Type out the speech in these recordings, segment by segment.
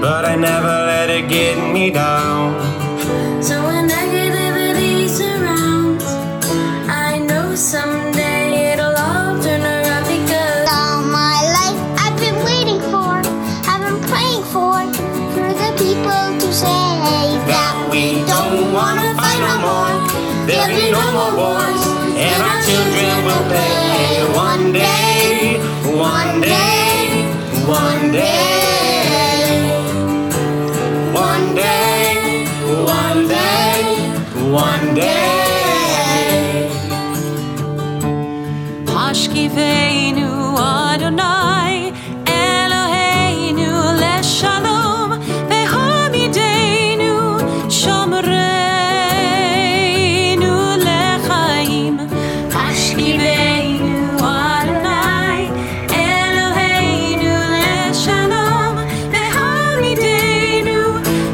but I never let it get me down. So when negativity surrounds, I know someday it'll all turn around because all my life I've been waiting for, I've been praying for the people to say that we don't wanna fight no more. There'll be no more wars, and our children will play one day, one day, one day, one day, one day, one day. Hashkivenu Adonai Eloheinu leshalom vehamidenu shomreinu lechaim. Hashkivenu Adonai Eloheinu leshalom vehamidenu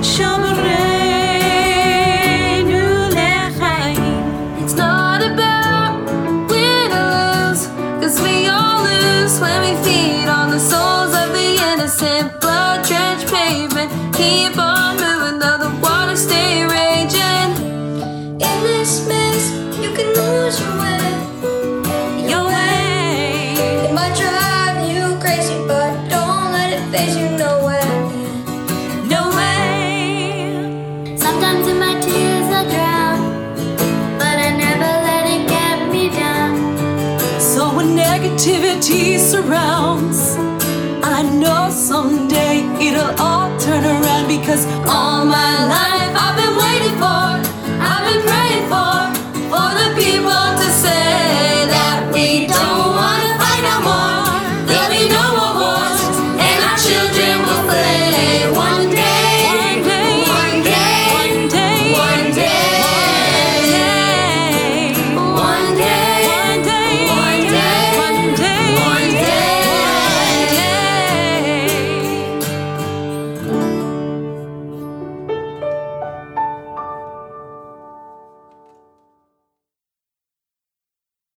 shomreinu lechaim. it's not about win or lose, 'cause we all lose when we feed on the souls of the innocent. Blood-drenched pavement, keep on moving though the waters stay raging. In this mess, you can lose your way. Your way. It might drive you crazy, but don't let it phase you. No way. No way. Sometimes in my tears I drown, but I never let it get me down. So when negativity surrounds, I know someday it'll all turn around because all my life